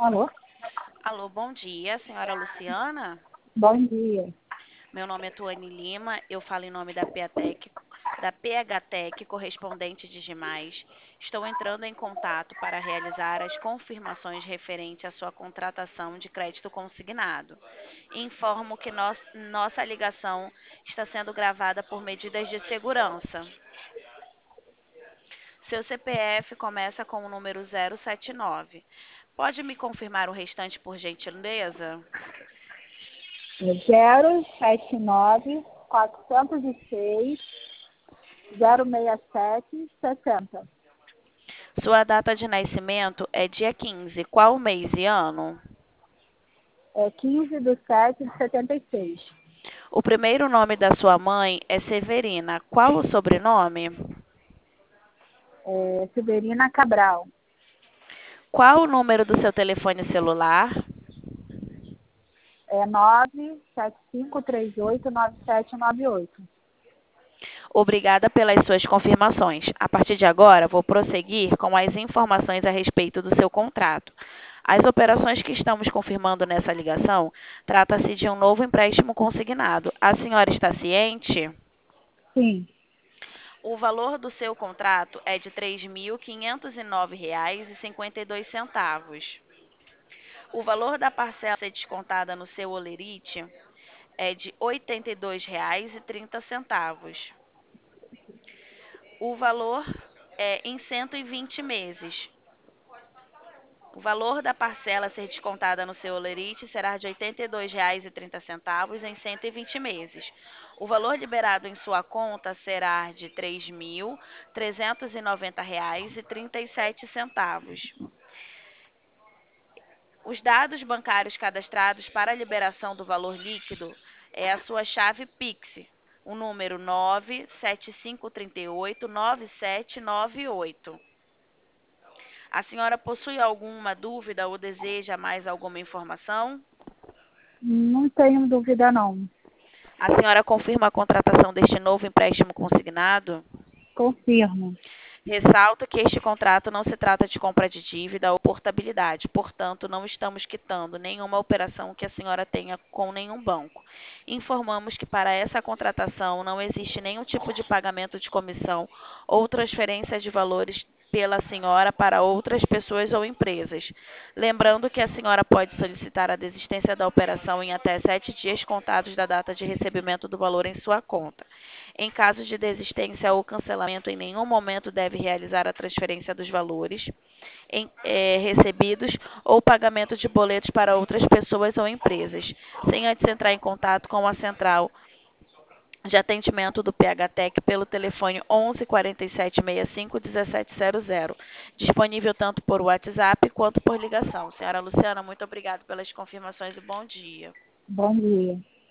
Alô? Alô, bom dia, senhora Luciana. Bom dia. Meu nome é Tuane Lima, eu falo em nome da PHTEC, correspondente de Gimais. Estou entrando em contato para realizar as confirmações referente à sua contratação de crédito consignado. Informo que nossa ligação está sendo gravada por medidas de segurança. Seu CPF começa com o número 079. Pode me confirmar o restante, por gentileza? 079-406-067-60. Sua data de nascimento é dia 15. Qual mês e ano? É 15/7/76. O primeiro nome da sua mãe é Severina. Qual o sobrenome? É Severina Cabral. Qual o número do seu telefone celular? É 975389798. Obrigada pelas suas confirmações. A partir de agora, vou prosseguir com as informações a respeito do seu contrato. As operações que estamos confirmando nessa ligação trata-se de um novo empréstimo consignado. A senhora está ciente? Sim. O valor do seu contrato é de R$ 3.509,52. O valor da parcela a ser descontada no seu holerite é de R$ 82,30. O valor é em 120 meses. O valor da parcela a ser descontada no seu holerite será de R$ 82,30 em 120 meses. O valor liberado em sua conta será de R$ 3.390,37. Os dados bancários cadastrados para a liberação do valor líquido é a sua chave Pix, o número 975389798. A senhora possui alguma dúvida ou deseja mais alguma informação? Não tenho dúvida, não. A senhora confirma a contratação deste novo empréstimo consignado? Confirmo. Ressalto que este contrato não se trata de compra de dívida ou portabilidade, portanto, não estamos quitando nenhuma operação que a senhora tenha com nenhum banco. Informamos que para essa contratação não existe nenhum tipo de pagamento de comissão ou transferência de valores pela senhora para outras pessoas ou empresas. Lembrando que a senhora pode solicitar a desistência da operação em até 7 dias contados da data de recebimento do valor em sua conta. Em caso de desistência ou cancelamento, em nenhum momento deve realizar a transferência dos valores recebidos ou pagamento de boletos para outras pessoas ou empresas, sem antes entrar em contato com a central de atendimento do PHTEC pelo telefone 11 47 65 1700, disponível tanto por WhatsApp quanto por ligação. Senhora Luciana, muito obrigada pelas confirmações e bom dia. Bom dia.